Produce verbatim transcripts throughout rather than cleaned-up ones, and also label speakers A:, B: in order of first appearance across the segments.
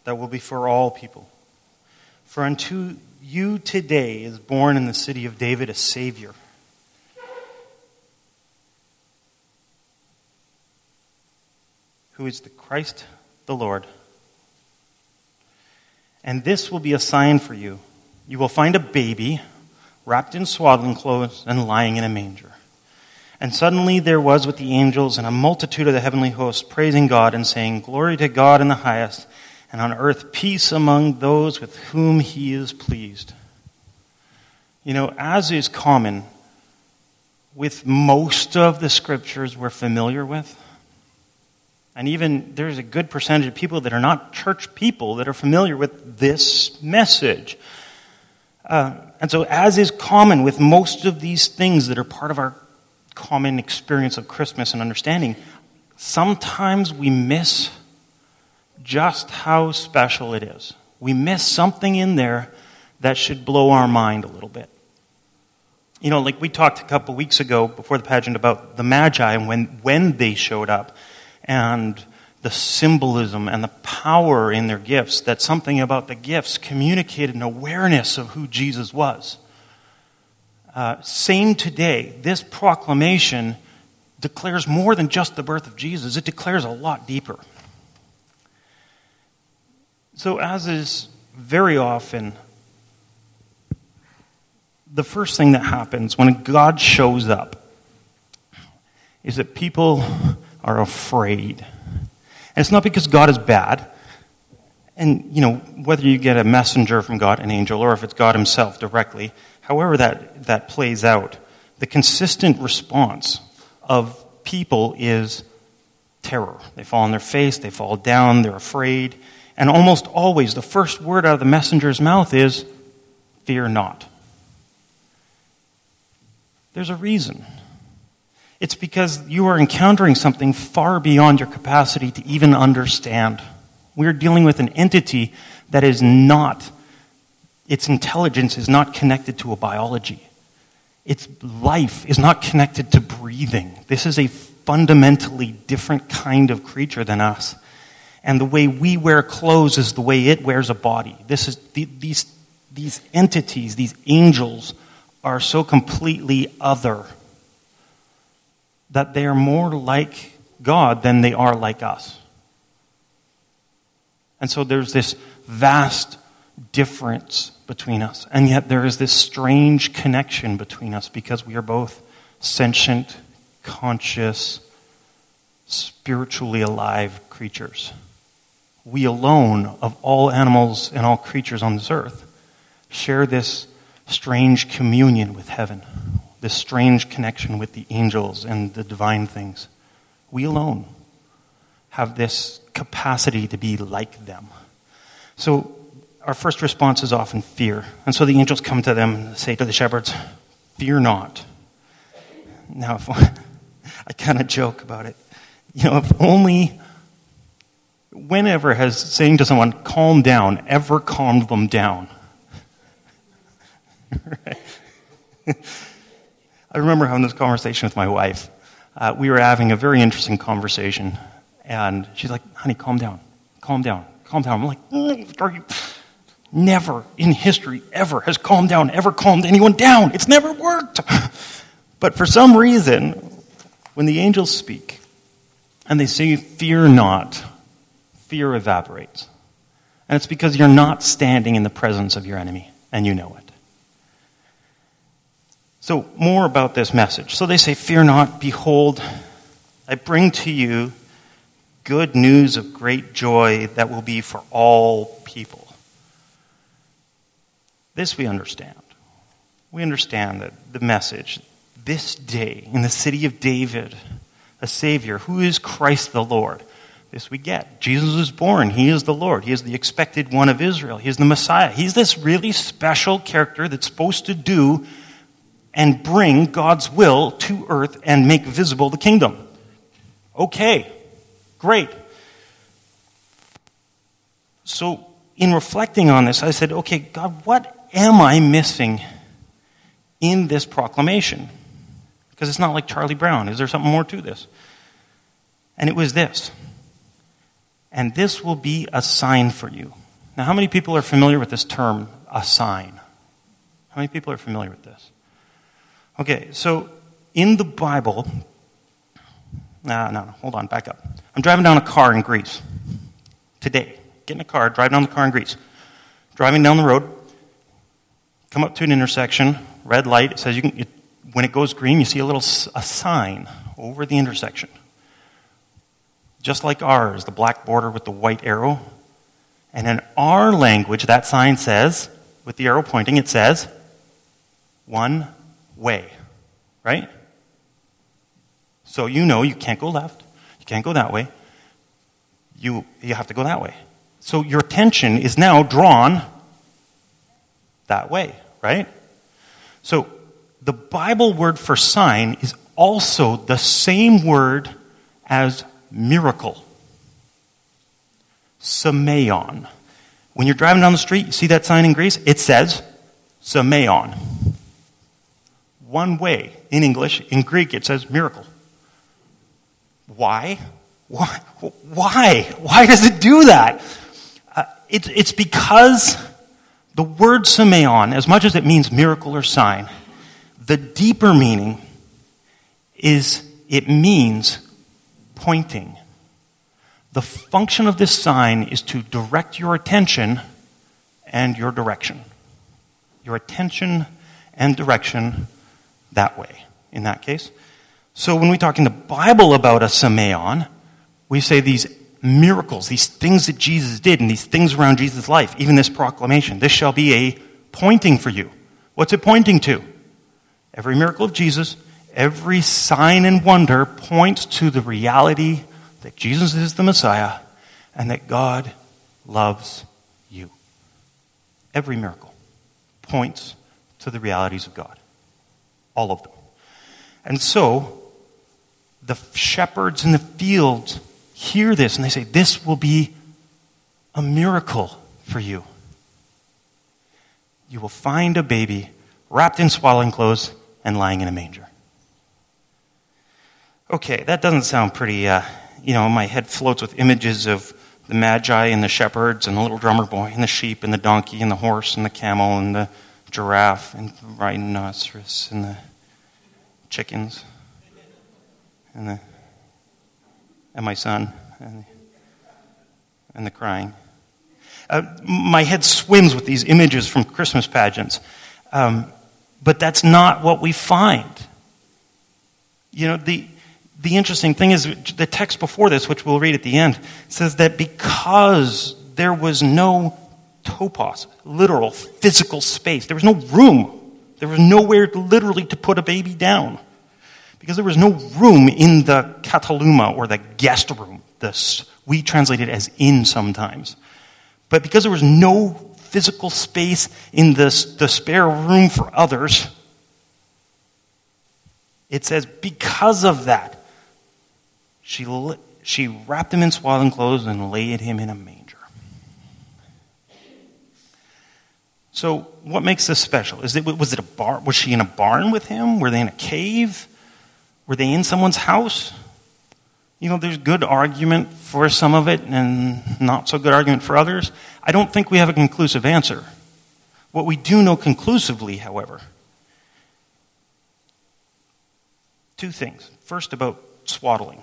A: that will be for all people. For unto you today is born in the city of David a Savior, who is the Christ the Lord. And this will be a sign for you. You will find a baby wrapped in swaddling clothes and lying in a manger. And suddenly there was with the angels and a multitude of the heavenly hosts praising God and saying, Glory to God in the highest, and on earth peace among those with whom he is pleased. You know, as is common with most of the scriptures we're familiar with, and even there's a good percentage of people that are not church people that are familiar with this message. Uh, and so as is common with most of these things that are part of our common experience of Christmas and understanding, sometimes we miss just how special it is. We miss something in there that should blow our mind a little bit. You know, like we talked a couple weeks ago before the pageant about the Magi and when, when they showed up and the symbolism and the power in their gifts, that something about the gifts communicated an awareness of who Jesus was. Uh, same today, this proclamation declares more than just the birth of Jesus. It declares a lot deeper. So as is very often, the first thing that happens when God shows up is that people are afraid. And it's not because God is bad. And, you know, whether you get a messenger from God, an angel, or if it's God himself directly, however that, that plays out, the consistent response of people is terror. They fall on their face, they fall down, they're afraid. And almost always the first word out of the messenger's mouth is, fear not. There's a reason. It's because you are encountering something far beyond your capacity to even understand. We're dealing with an entity that is not, its intelligence is not connected to a biology. Its life is not connected to breathing. This is a fundamentally different kind of creature than us. And the way we wear clothes is the way it wears a body. This is these these entities, these angels, are so completely other that they are more like God than they are like us. And so there's this vast difference between us. And yet there is this strange connection between us because we are both sentient, conscious, spiritually alive creatures. We alone, of all animals and all creatures on this earth, share this strange communion with heaven, this strange connection with the angels and the divine things. We alone have this capacity to be like them. So our first response is often fear. And so the angels come to them and say to the shepherds, fear not. Now, if, I kind of joke about it. You know, if only, whenever has saying to someone, calm down, ever calmed them down? Right? I remember having this conversation with my wife. Uh, we were having a very interesting conversation, and she's like, honey, calm down, calm down, calm down. I'm like, mm, are you? Never in history ever has calmed down, ever calmed anyone down. It's never worked. But for some reason, when the angels speak, and they say, fear not, fear evaporates. And it's because you're not standing in the presence of your enemy, and you know it. So, more about this message. So they say, fear not, behold, I bring to you good news of great joy that will be for all people. This we understand. We understand that the message, this day, in the city of David, a Savior, who is Christ the Lord. This we get. Jesus is born. He is the Lord. He is the expected one of Israel. He is the Messiah. He's this really special character that's supposed to do and bring God's will to earth and make visible the kingdom. Okay, great. So in reflecting on this, I said, okay, God, what am I missing in this proclamation? Because it's not like Charlie Brown. Is there something more to this? And it was this. and this will be a sign for you. Now, how many people are familiar with this term, a sign? How many people are familiar with this? Okay, so in the Bible, no, no, no, hold on, back up. I'm driving down a car in Greece today. Get in a car, drive down the car in Greece. Driving down the road, come up to an intersection, red light. It says you can. It, when it goes green, you see a little a sign over the intersection, just like ours, the black border with the white arrow. And in our language, that sign says, with the arrow pointing, it says, one way, right? So you know you can't go left, you can't go that way, you, you have to go that way. So your attention is now drawn that way, right? So the Bible word for sign is also the same word as miracle. Semeion. When you're driving down the street, you see that sign in Greece? It says semeion. One way in English. In Greek, it says miracle. Why? Why? Why? Why does it do that? Uh, it, it's because the word semeion, as much as it means miracle or sign, the deeper meaning is it means pointing. The function of this sign is to direct your attention and your direction. Your attention and direction that way, in that case. So when we talk in the Bible about a semeion, we say these miracles, these things that Jesus did, and these things around Jesus' life, even this proclamation, this shall be a pointing for you. What's it pointing to? Every miracle of Jesus, every sign and wonder points to the reality that Jesus is the Messiah and that God loves you. Every miracle points to the realities of God. All of them. And so, the shepherds in the fields hear this and they say, this will be a miracle for you. You will find a baby wrapped in swaddling clothes and lying in a manger. Okay, that doesn't sound pretty... Uh, You know, my head floats with images of the Magi and the shepherds and the little drummer boy and the sheep and the donkey and the horse and the camel and the giraffe and the rhinoceros and the chickens and the and my son and, and the crying. Uh, my head swims with these images from Christmas pageants, um, but that's not what we find. You know, the The interesting thing is the text before this, which we'll read at the end, says that because there was no topos, literal, physical space, there was no room, there was nowhere literally to put a baby down. Because there was no room in the kataluma, or the guest room. This, we translate it as inn sometimes. But because there was no physical space in this, the spare room for others, it says because of that, She she wrapped him in swaddling clothes and laid him in a manger. So, what makes this special? Is it was it a barn? Was she in a barn with him? Were they in a cave? Were they in someone's house? You know, there's good argument for some of it and not so good argument for others. I don't think we have a conclusive answer. What we do know conclusively, however, two things. First, about swaddling.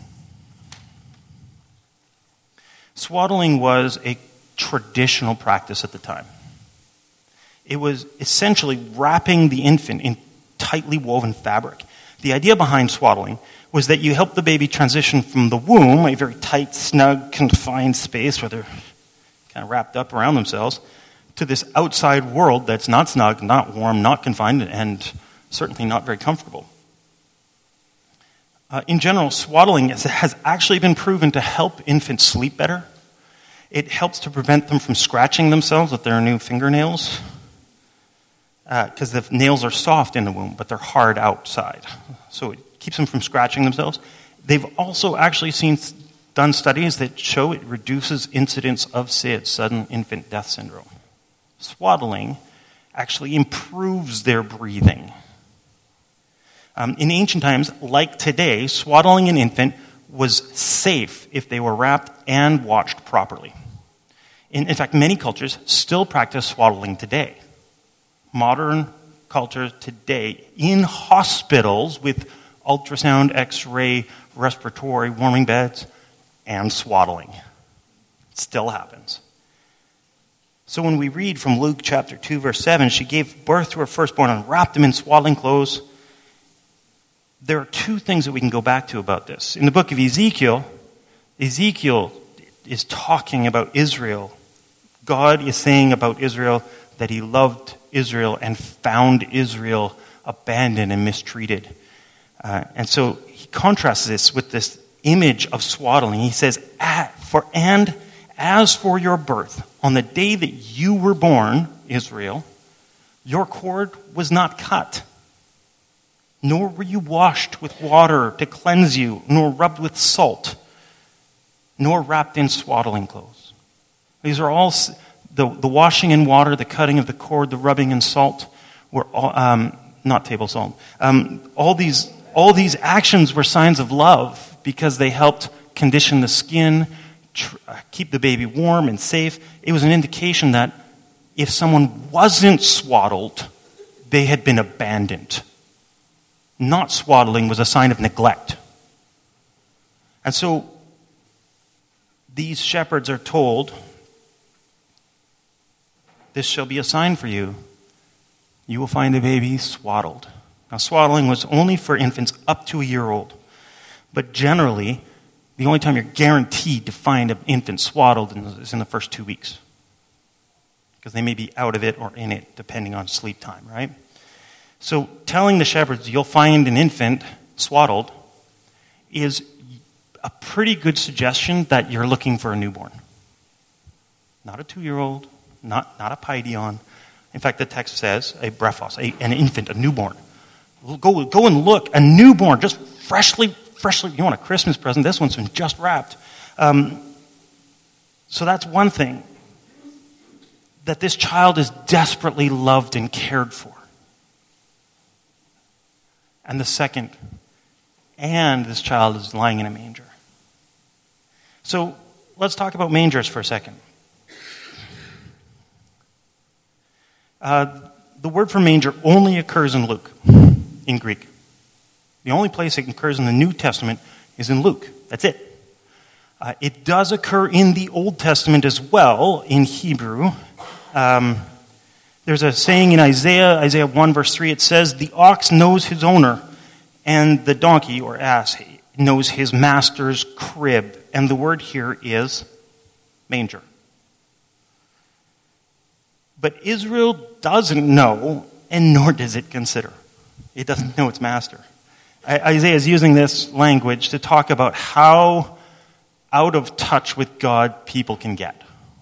A: Swaddling was a traditional practice at the time. It was essentially wrapping the infant in tightly woven fabric. The idea behind swaddling was that you help the baby transition from the womb, a very tight, snug, confined space where they're kind of wrapped up around themselves, to this outside world that's not snug, not warm, not confined, and certainly not very comfortable. Uh, in general, swaddling has actually been proven to help infants sleep better. It helps to prevent them from scratching themselves with their new fingernails, because uh, the nails are soft in the womb, but they're hard outside. So it keeps them from scratching themselves. They've also actually seen done studies that show it reduces incidence of S I D, sudden infant death syndrome. Swaddling actually improves their breathing. Um, in ancient times, like today, swaddling an infant was safe if they were wrapped and watched properly. In, in fact, many cultures still practice swaddling today. Modern culture today, in hospitals with ultrasound, x-ray, respiratory, warming beds, and swaddling. It still happens. So when we read from Luke chapter two, verse seven, she gave birth to her firstborn and wrapped him in swaddling clothes. There are two things that we can go back to about this. In the book of Ezekiel, Ezekiel is talking about Israel. God is saying about Israel that he loved Israel and found Israel abandoned and mistreated. Uh, and so he contrasts this with this image of swaddling. He says, "For and as for your birth, on the day that you were born, Israel, your cord was not cut, nor were you washed with water to cleanse you, nor rubbed with salt, nor wrapped in swaddling clothes." These are all, the, the washing in water, the cutting of the cord, the rubbing in salt, were all, um, not table salt. Um, all these, all these actions were signs of love because they helped condition the skin, tr- keep the baby warm and safe. It was an indication that if someone wasn't swaddled, they had been abandoned. Not swaddling was a sign of neglect. And so these shepherds are told, "This shall be a sign for you. You will find a baby swaddled." Now, swaddling was only for infants up to a year old. But generally, the only time you're guaranteed to find an infant swaddled is in the first two weeks. Because they may be out of it or in it, depending on sleep time, right? So telling the shepherds you'll find an infant swaddled is a pretty good suggestion that you're looking for a newborn. Not a two-year-old, not, not a paidion. In fact, the text says a brephos, a, an infant, a newborn. Go, go and look, a newborn, just freshly, freshly, you want a Christmas present, this one's been just wrapped. Um, so that's one thing, that this child is desperately loved and cared for. And the second, and this child is lying in a manger. So let's talk about mangers for a second. Uh, the word for manger only occurs in Luke, in Greek. The only place it occurs in the New Testament is in Luke. That's it. Uh, it does occur in the Old Testament as well, in Hebrew. Um, there's a saying in Isaiah, Isaiah one verse three, it says, "The ox knows his owner, and the donkey or ass knows his master's crib." And the word here is manger. But Israel doesn't know, and nor does it consider. It doesn't know its master. Isaiah is using this language to talk about how out of touch with God people can get.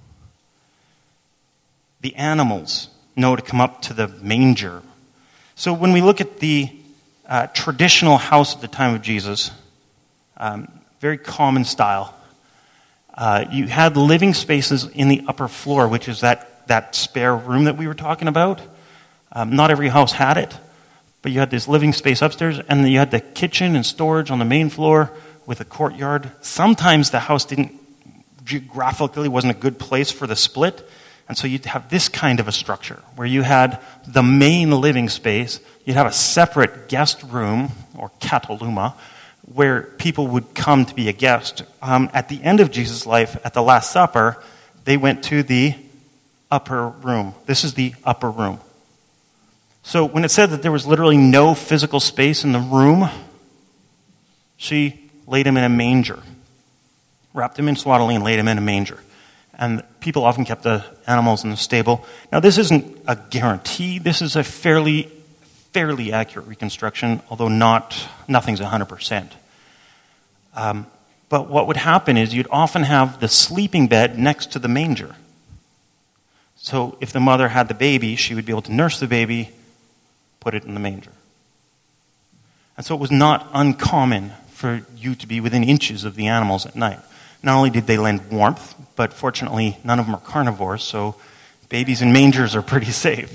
A: The animals know to come up to the manger. So when we look at the uh, traditional house at the time of Jesus, um, very common style, uh, you had living spaces in the upper floor, which is that that spare room that we were talking about. Um, not every house had it, but you had this living space upstairs, and then you had the kitchen and storage on the main floor with a courtyard. Sometimes the house didn't, geographically wasn't a good place for the split, and so you'd have this kind of a structure where you had the main living space, you'd have a separate guest room, or kataluma, where people would come to be a guest. Um, at the end of Jesus' life, at the Last Supper, they went to the upper room. This is the upper room. So when it said that there was literally no physical space in the room, she laid him in a manger, wrapped him in swaddling and laid him in a manger. And people often kept the animals in the stable. Now this isn't a guarantee. This is a fairly, fairly accurate reconstruction, although not nothing's one hundred percent. Um, but what would happen is you'd often have the sleeping bed next to the manger. So if the mother had the baby, she would be able to nurse the baby, put it in the manger. And so it was not uncommon for you to be within inches of the animals at night. Not only did they lend warmth, but fortunately none of them are carnivores, so babies in mangers are pretty safe.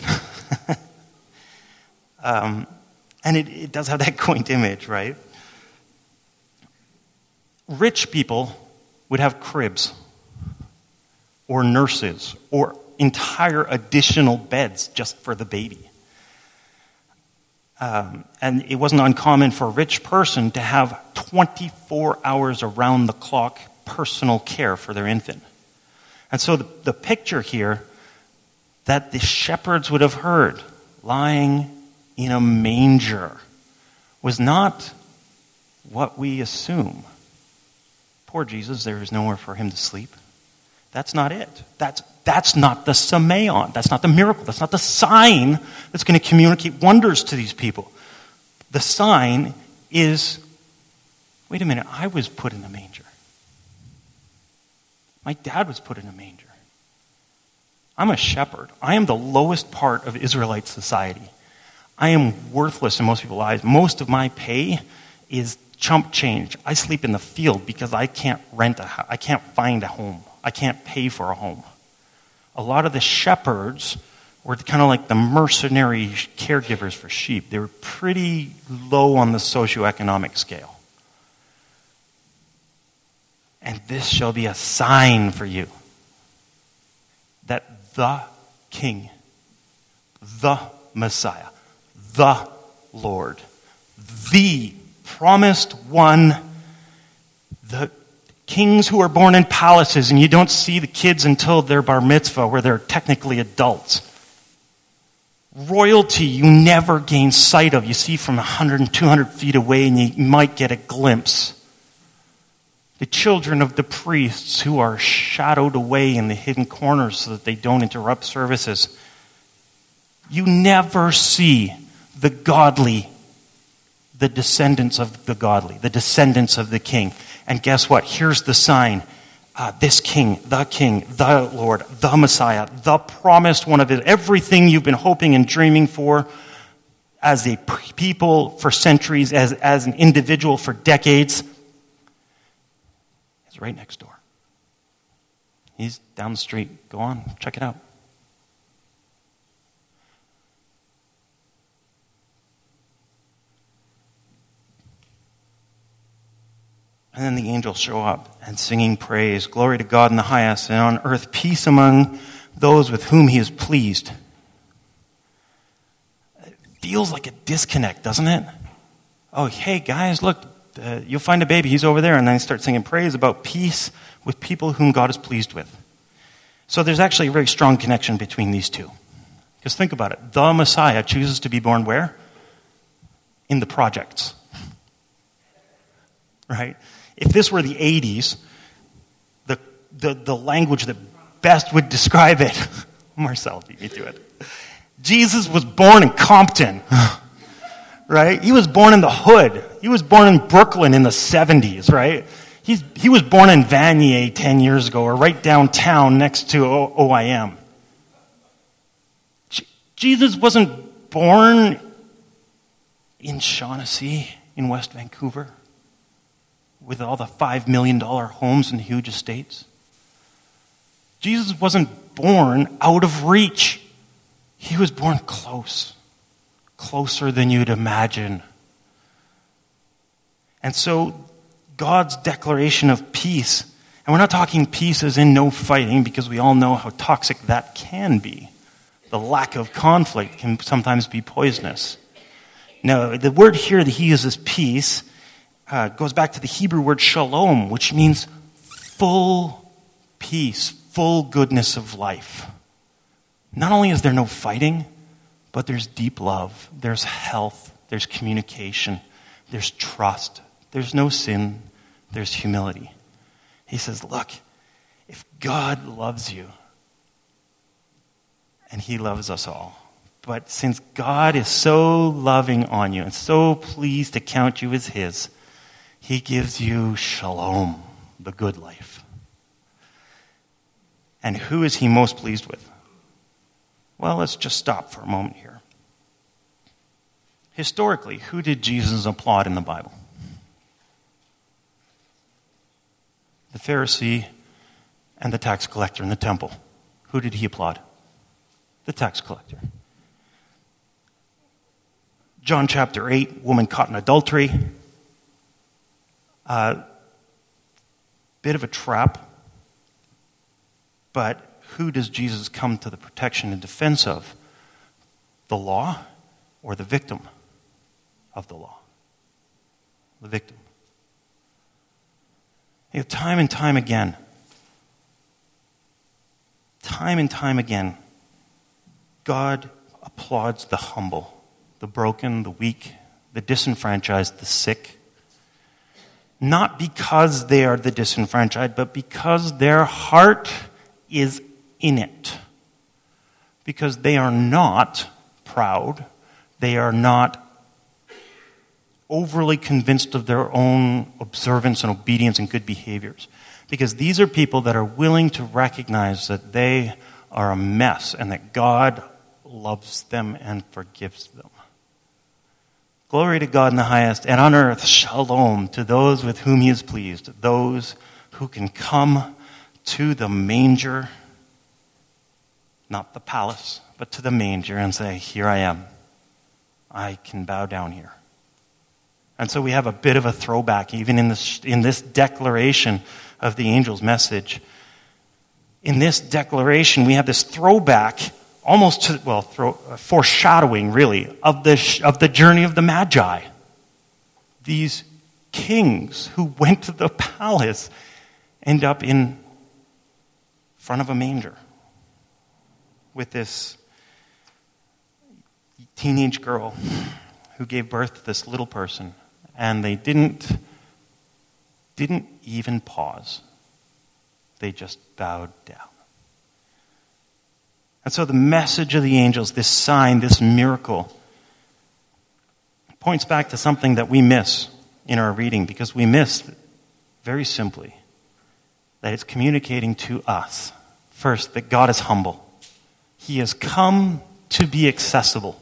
A: um, and it, it does have that quaint image, right? Rich people would have cribs or nurses or entire additional beds just for the baby. Um, and it wasn't uncommon for a rich person to have twenty-four hours around the clock personal care for their infant. And so the, the picture here that the shepherds would have heard lying in a manger was not what we assume. Poor Jesus, there is nowhere for him to sleep. That's not it. That's, that's not the semeion. That's not the miracle. That's not the sign that's going to communicate wonders to these people. The sign is, wait a minute, I was put in a manger. My dad was put in a manger. I'm a shepherd. I am the lowest part of Israelite society. I am worthless in most people's eyes. Most of my pay is chump change. I sleep in the field because I can't rent a house. I can't find a home. I can't pay for a home. A lot of the shepherds were kind of like the mercenary caregivers for sheep. They were pretty low on the socioeconomic scale. And this shall be a sign for you that the King, the Messiah, the Lord, the promised one, the kings who are born in palaces, and you don't see the kids until their bar mitzvah, where they're technically adults. Royalty you never gain sight of. You see from one hundred and two hundred feet away, and you might get a glimpse. The children of the priests who are shadowed away in the hidden corners so that they don't interrupt services. You never see the godly, the descendants of the godly, the descendants of the king. And guess what? Here's the sign. Uh, this king, the king, the Lord, the Messiah, the promised one of it. Everything you've been hoping and dreaming for as a people for centuries, as, as an individual for decades, is right next door. He's down the street. Go on, check it out. And then the angels show up and singing praise. Glory to God in the highest, and on earth peace among those with whom he is pleased. It feels like a disconnect, doesn't it? Oh, hey guys, look, uh, you'll find a baby. He's over there. And then they start singing praise about peace with people whom God is pleased with. So there's actually a very strong connection between these two. Because think about it. The Messiah chooses to be born where? In the projects. Right? If this were the eighties, the, the, the language that best would describe it, Marcel beat me to it. Jesus was born in Compton, right? He was born in the hood. He was born in Brooklyn in the seventies, right? He's, he was born in Vanier ten years ago, or right downtown next to O I M. Jesus wasn't born in Shaughnessy in West Vancouver, with all the five million dollars homes and huge estates. Jesus wasn't born out of reach. He was born close, closer than you'd imagine. And so God's declaration of peace, and we're not talking peace as in no fighting, because we all know how toxic that can be. The lack of conflict can sometimes be poisonous. No, the word here that he uses, peace, Uh, goes back to the Hebrew word shalom, which means full peace, full goodness of life. Not only is there no fighting, but there's deep love, there's health, there's communication, there's trust, there's no sin, there's humility. He says, look, if God loves you, and he loves us all, but since God is so loving on you and so pleased to count you as his, he gives you shalom, the good life. And who is he most pleased with? Well, let's just stop for a moment here. Historically, who did Jesus applaud in the Bible? The Pharisee and the tax collector in the temple. Who did he applaud? The tax collector. John chapter eight, woman caught in adultery. Uh, bit of a trap, but who does Jesus come to the protection and defense of? The law or the victim of the law? The victim. You know, time and time again, time and time again, God applauds the humble, the broken, the weak, the disenfranchised, the sick. Not because they are the disenfranchised, but because their heart is in it. Because they are not proud. They are not overly convinced of their own observance and obedience and good behaviors. Because these are people that are willing to recognize that they are a mess and that God loves them and forgives them. Glory to God in the highest, and on earth, shalom to those with whom he is pleased, those who can come to the manger, not the palace, but to the manger and say, here I am. I can bow down here. And so we have a bit of a throwback, even in this, in this declaration of the angel's message. In this declaration, we have this throwback, almost to, well, throw, uh, foreshadowing, really, of the, of the journey of the Magi. These kings who went to the palace end up in front of a manger with this teenage girl who gave birth to this little person. And they didn't, didn't even pause. They just bowed down. And so the message of the angels, this sign, this miracle, points back to something that we miss in our reading, because we miss, very simply, that it's communicating to us, first, that God is humble. He has come to be accessible.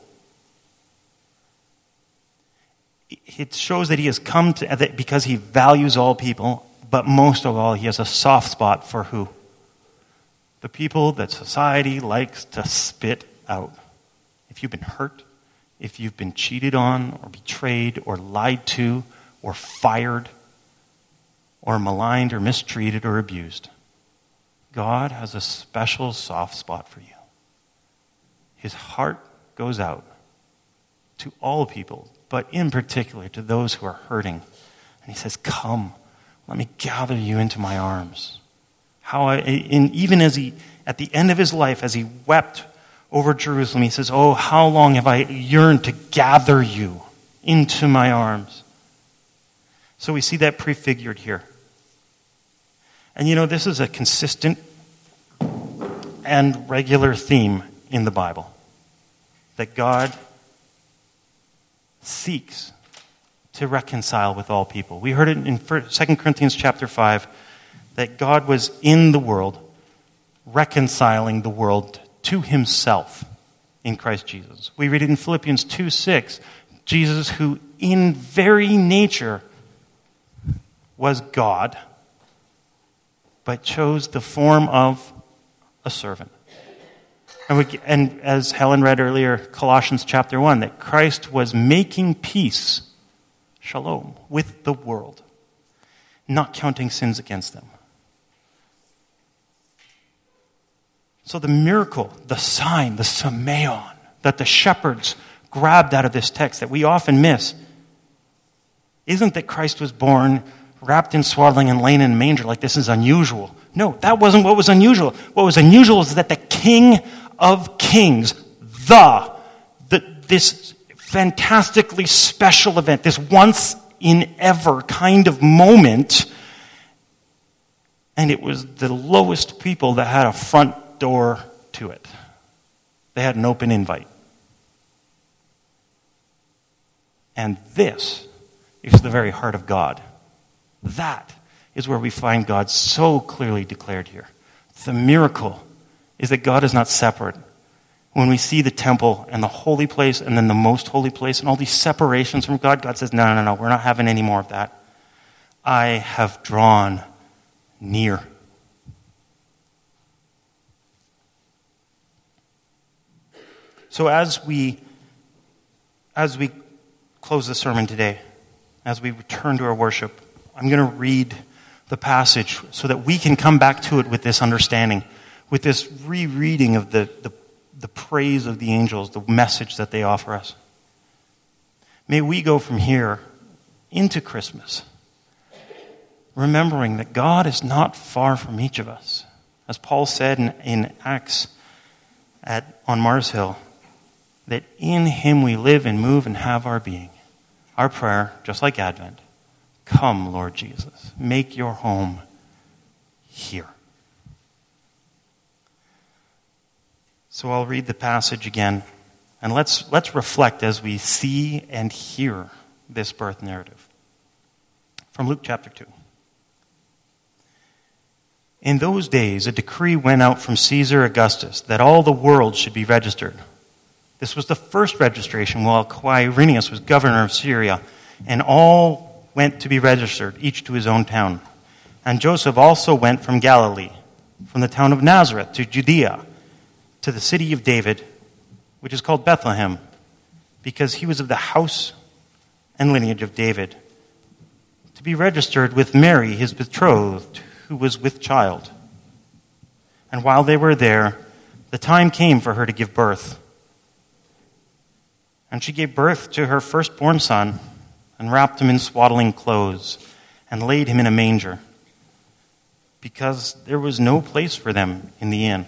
A: It shows that he has come to, because he values all people, but most of all, he has a soft spot for who? The people that society likes to spit out. If you've been hurt, if you've been cheated on, or betrayed, or lied to, or fired, or maligned, or mistreated, or abused, God has a special soft spot for you. His heart goes out to all people, but in particular to those who are hurting. And he says, come, let me gather you into my arms. How I, in, even as he, at the end of his life, as he wept over Jerusalem, he says, oh, how long have I yearned to gather you into my arms? So we see that prefigured here. And you know, this is a consistent and regular theme in the Bible, that God seeks to reconcile with all people. We heard it in Second Corinthians chapter five, that God was in the world, reconciling the world to himself in Christ Jesus. We read it in Philippians two six, Jesus, who in very nature was God, but chose the form of a servant. And, we, and as Helen read earlier, Colossians chapter one, that Christ was making peace, shalom, with the world, not counting sins against them. So the miracle, the sign, the semeion that the shepherds grabbed out of this text that we often miss isn't that Christ was born wrapped in swaddling and laying in a manger like this is unusual. No, that wasn't what was unusual. What was unusual is that the King of Kings, the, the this fantastically special event, this once in ever kind of moment, and it was the lowest people that had a front door to it. They had an open invite. And this is the very heart of God. That is where we find God so clearly declared here. The miracle is that God is not separate. When we see the temple and the holy place and then the most holy place and all these separations from God, God says, no, no, no, no, we're not having any more of that. I have drawn near. So as we, as we close the sermon today, as we return to our worship, I'm going to read the passage so that we can come back to it with this understanding, with this rereading of the, the, the praise of the angels, the message that they offer us. May we go from here into Christmas, remembering that God is not far from each of us. As Paul said in, in Acts at, on Mars Hill, that in him we live and move and have our being. Our prayer, just like Advent, come, Lord Jesus, make your home here. So I'll read the passage again, and let's let's reflect as we see and hear this birth narrative. From Luke chapter two. In those days, a decree went out from Caesar Augustus that all the world should be registered. This was the first registration while Quirinius was governor of Syria, and all went to be registered, each to his own town. And Joseph also went from Galilee, from the town of Nazareth to Judea, to the city of David, which is called Bethlehem, because he was of the house and lineage of David, to be registered with Mary, his betrothed, who was with child. And while they were there, the time came for her to give birth. And she gave birth to her firstborn son, and wrapped him in swaddling clothes, and laid him in a manger, because there was no place for them in the inn.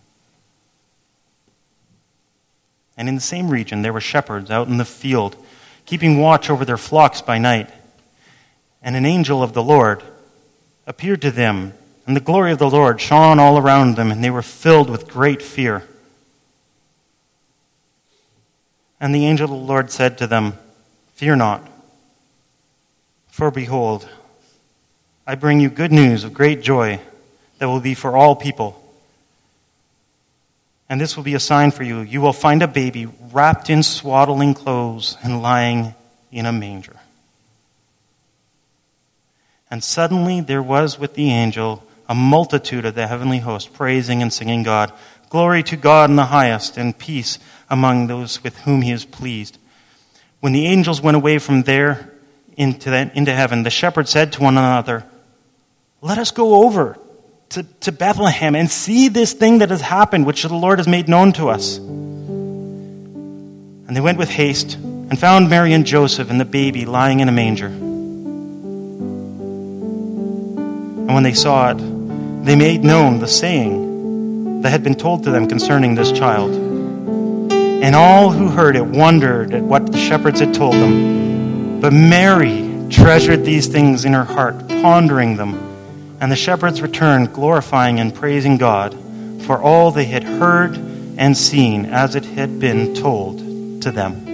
A: And in the same region there were shepherds out in the field, keeping watch over their flocks by night. And an angel of the Lord appeared to them, and the glory of the Lord shone all around them, and they were filled with great fear. And the angel of the Lord said to them, "Fear not, for behold, I bring you good news of great joy that will be for all people. And this will be a sign for you. You will find a baby wrapped in swaddling clothes and lying in a manger." And suddenly there was with the angel a multitude of the heavenly host, praising and singing God. "Glory to God in the highest, and peace among those with whom he is pleased." When the angels went away from there into, the, into heaven, the shepherds said to one another, "Let us go over to, to Bethlehem and see this thing that has happened, which the Lord has made known to us." And they went with haste and found Mary and Joseph and the baby lying in a manger. And when they saw it, they made known the saying that had been told to them concerning this child. And all who heard it wondered at what the shepherds had told them. But Mary treasured these things in her heart, pondering them. And the shepherds returned, glorifying and praising God for all they had heard and seen as it had been told to them.